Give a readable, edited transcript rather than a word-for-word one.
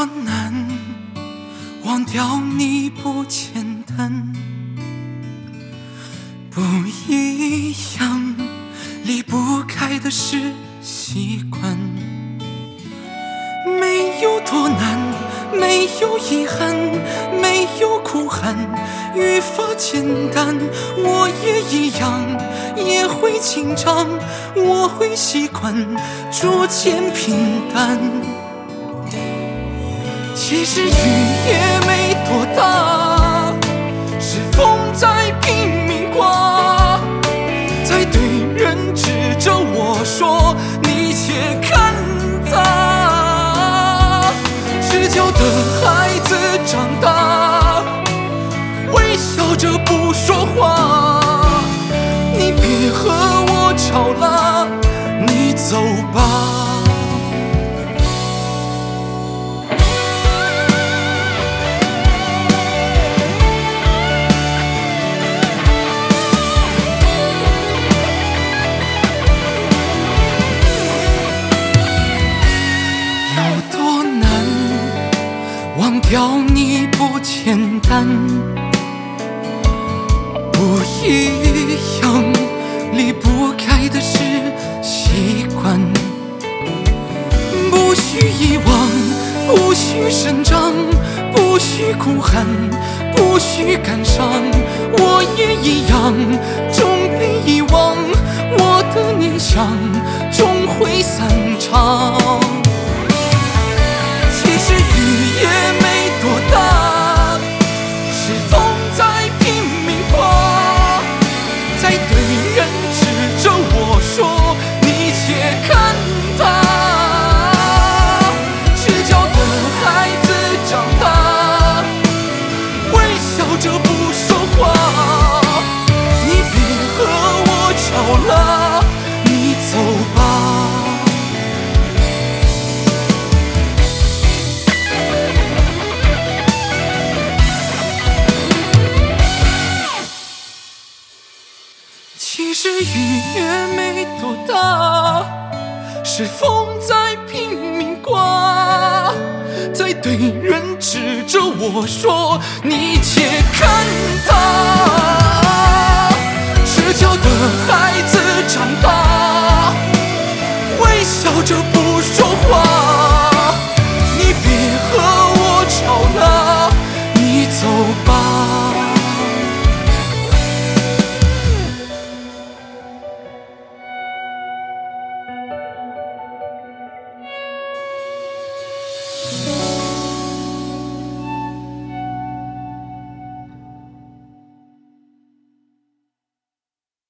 难，忘掉你不简单，不一样，离不开的是习惯。没有多难，没有遗憾，没有哭喊，愈发简单。我也一样，也会紧张，我会习惯，逐渐平淡。其实雨也没多大，是风在拼命刮，在对人指着我说：“你且看他。”赤脚的孩子长大，微笑着不说话。你别和我吵了，你走吧。忘掉你不简单，不一样，离不开的是习惯。不需遗忘，不需生长，不需哭喊，不需感伤。我也一样，终被遗忘，我的念想终会散场。其实雨也没多大，是风在拼命刮，在对人指着我说：“你且看他。”赤脚的孩子长大，微笑着不说话。你别和我吵了，你走吧。其实雨也没多大，是风在拼命刮，在对人指着我说：“你且看他。”